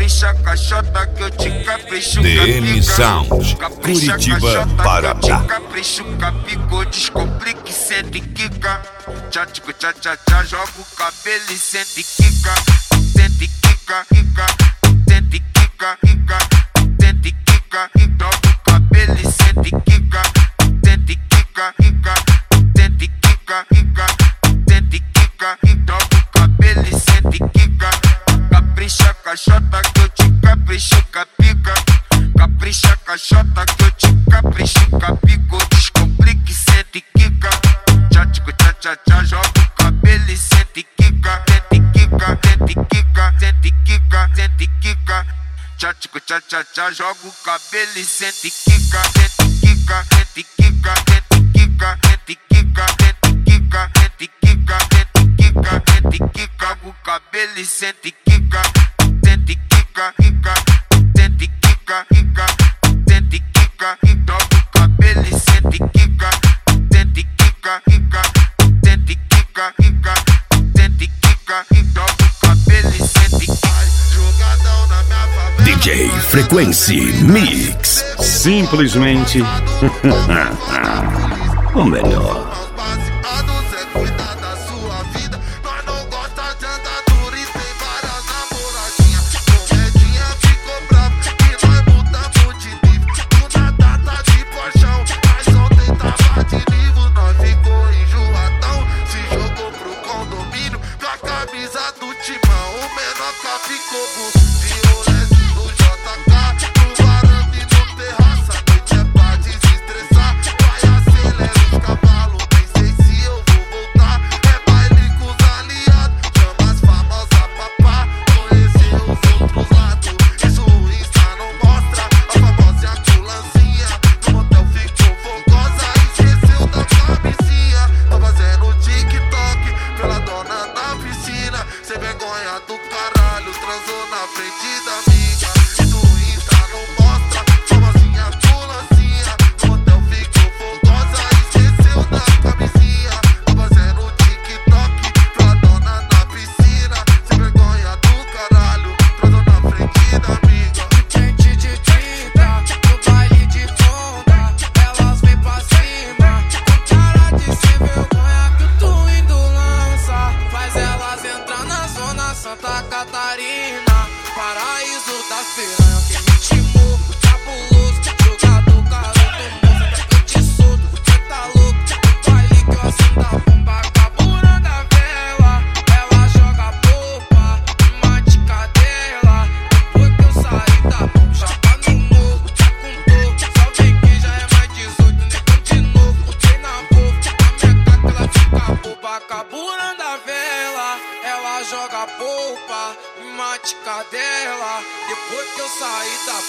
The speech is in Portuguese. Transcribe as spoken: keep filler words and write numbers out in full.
Capricha caixota que eu te capricho. D M Sound, Capricha Curitiba, caixota Paraná. que eu te capricho. Capico, descomplique, sente e quica. Tchá, tchico, tchá, tchá, tchá. Joga o cabelo e sente e quica. Sente e quica, quica. Sente e quica, quica. Sente e quica, quica. Joga o cabelo e sente e quica. Sente e quica, quica. Sente e quica, quica. Sente e quica, quica. Joga o cabelo e sente e quica. Capricha caixota que eu te capricho, capica. Capricha caixota que eu te capricho, capico. Descomplique, sente e quica. Tchá, tchico, tchá, tchá, tchá. Joga o cabelo e sente e quica. Sente e quica, sente e quica. Sente e quica, sente e quica. Tchá, tchico, tchá, tchá, tchá. Joga o cabelo e sente e quica. Sente e quica, sente e quica. Sente e quica, sente e quica. Sente e quica, sente e quica. Sente e quica, sente e quica. Joga o cabelo e sente e quica. Sente e quica, quica. Sente e quica, quica. Sente e quica, quica. Joga o cabelo e sente e quica. Sente e quica, quica. Sente e quica, quica. Sente e quica, quica. Joga o cabelo e sente e quica. Jogadão na minha favela. D J Frequency Mix. Simplesmente o melhor. Santa Catarina, paraíso das piranhas, que ritmo cabuloso, jogador garoto moço, eu te solto, cê tá louco, o baile que eu acendo a bomba, caburando a vela, ela joga polpa, mate cadela, depois que eu saí da bomba, já tá no morro, já contou, só vem que já é mais dezoito, negão de novo, tem na boca, a minha caca ela fica boba, caburando a vela, ela joga polpa, mate cadela, depois que eu saí da